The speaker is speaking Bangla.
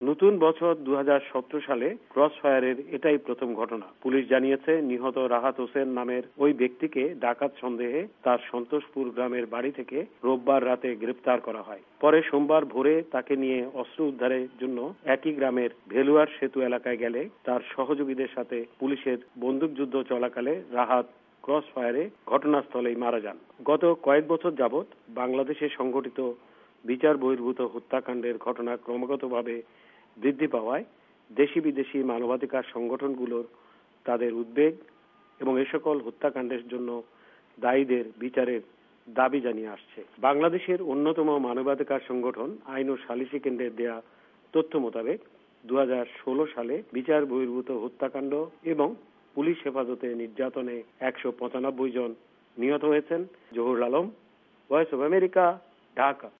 নতুন বছর 2017 সালে ক্রস ফায়ারের এটাই প্রথম ঘটনা। পুলিশ জানিয়েছে, নিহত রাহাত হোসেন নামের ওই ব্যক্তিকে ডাকাত সন্দেহে তার সন্তোষপুর গ্রামের বাড়ি থেকে রোববার রাতে গ্রেফতার করা হয়। পরে সোমবার ভোরে তাকে নিয়ে অস্ত্র উদ্ধারের জন্য একই গ্রামের ভেলুয়ার সেতু এলাকায় গেলে তার সহযোগীদের সাথে পুলিশের বন্দুকযুদ্ধ চলাকালে রাহাত ক্রস ফায়ারে ঘটনাস্থলেই মারা যান। গত কয়েক বছর যাবৎ বাংলাদেশে সংঘটিত বিচার বহির্ভূত হত্যাকাণ্ডের ঘটনা ক্রমাগতভাবে বৃদ্ধি পাওয়ায় দেশি বিদেশি মানবাধিকার সংগঠনগুলোর তাদের উদ্বেগ এবং এ সকল হত্যাকাণ্ডের জন্য দায়ীদের বিচারের দাবি জানিয়ে আসছে। বাংলাদেশের অন্যতম মানবাধিকার সংগঠন আইন ও সালিসি কেন্দ্রের দেয়া তথ্য মোতাবেক 2016 সালে বিচার বহির্ভূত হত্যাকাণ্ড এবং পুলিশ হেফাজতে নির্যাতনে 195 জন নিহত হয়েছেন। Zahurul Alam, Voice of America, Dhaka.